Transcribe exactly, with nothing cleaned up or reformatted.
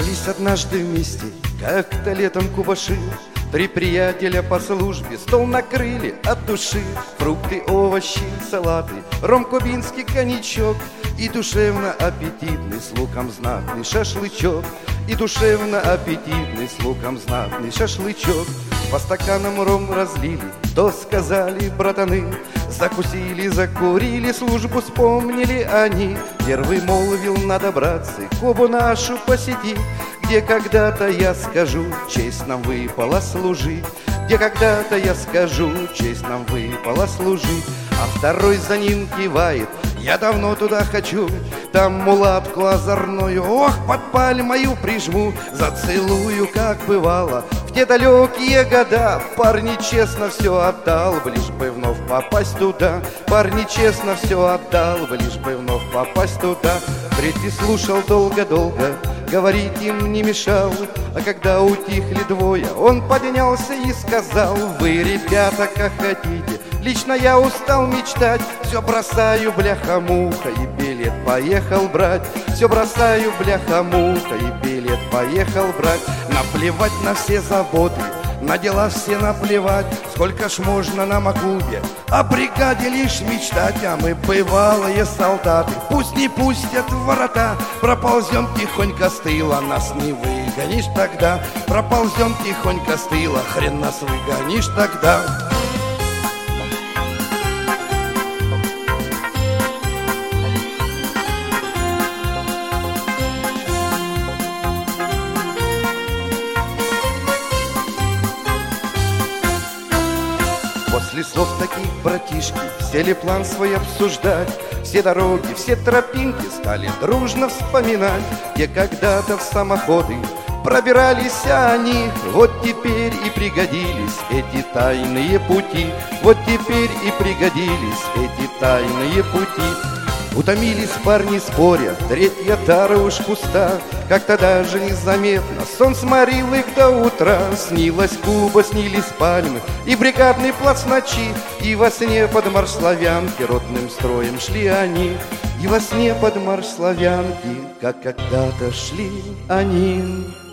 Собрались однажды вместе, как-то летом кубаши. Три приятеля по службе стол накрыли от души. Фрукты, овощи, салаты, ром кубинский, коньячок и душевно аппетитный с луком знатный шашлычок. И душевно аппетитный с луком знатный шашлычок. По стаканам ром разлили, то сказали братаны. Закусили, закурили, службу вспомнили они. Первый молвил: надо, братцы, Кубу нашу посетить, где когда-то, я скажу, честь нам выпала служить. Где когда-то, я скажу, честь нам выпала служить. А второй за ним кивает: я давно туда хочу. Там мулатку озорную, ох, под пальмою прижму. Зацелую, как бывало в те далекие года. Парни честно все отдал, лишь бы вновь попасть туда. Парни честно все отдал, лишь бы вновь попасть туда. Третий слушал долго-долго, говорить им не мешал. А когда утихли двое, он поднялся и сказал: вы, ребята, как хотите, лично я устал мечтать. Все бросаю, бляха-муха, и билет поехал брать. Все бросаю, бляха-муха, и билет поехал брать. Наплевать на все заботы, на дела все наплевать. Сколько ж можно нам о клубе, о бригаде лишь мечтать. А мы бывалые солдаты, пусть не пустят в ворота. Проползем тихонько с тыла, нас не выгонишь тогда. Проползем тихонько с тыла, хрен нас выгонишь тогда. После слов таких братишки сели план свой обсуждать. Все дороги, все тропинки стали дружно вспоминать, где когда-то в самоходы пробирались они. Вот теперь и пригодились эти тайные пути. Вот теперь и пригодились эти тайные пути. Утомились парни споря, третья тара уж пуста. Как-то даже незаметно сон сморил их до утра. Снилась Куба, снились пальмы и бригадный плац ночи. И во сне под марш славянки ротным строем шли они. И во сне под марш славянки, как когда-то шли они.